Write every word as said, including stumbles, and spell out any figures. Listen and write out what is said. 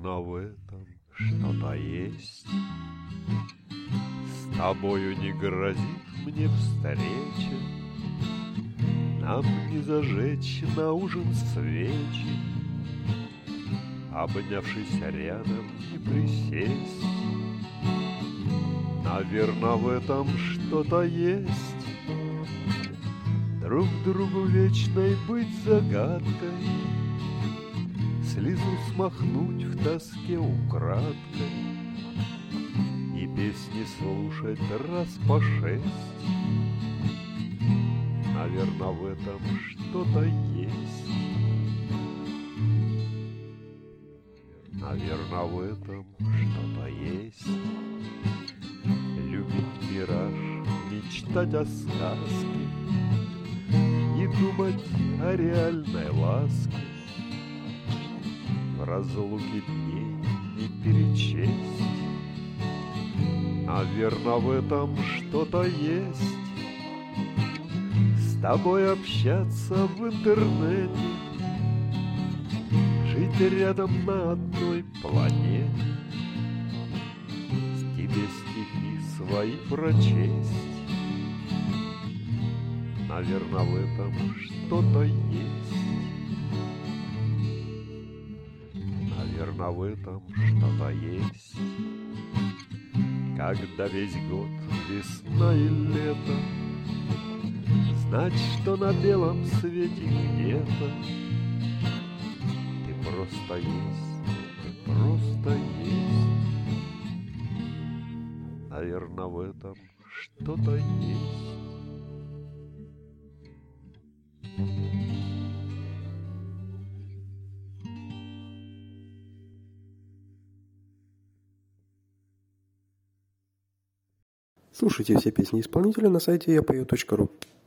Наверно, в этом что-то есть. С тобою не грозит мне встреча, нам не зажечь на ужин свечи, обнявшись рядом и присесть. Наверно, в этом что-то есть. Друг другу вечной быть загадкой, слезу смахнуть в тоске украдкой и песни слушать раз по шесть. Наверно, в этом что-то есть. Наверно, в этом что-то есть. Любить мираж, мечтать о сказке, не думать о реальной ласке, в разлуке дней не перечесть. Наверно, в этом что-то есть. С тобой общаться в интернете, жить рядом на одной планете, тебе стихи свои прочесть. Наверно, в этом что-то есть. Наверно, в этом что-то есть. Когда весь год весна и лето, знать, что на белом свете где-то ты просто есть, ты просто есть. Наверно, в этом что-то есть. Слушайте все песни исполнителя на сайте я пою точка ру.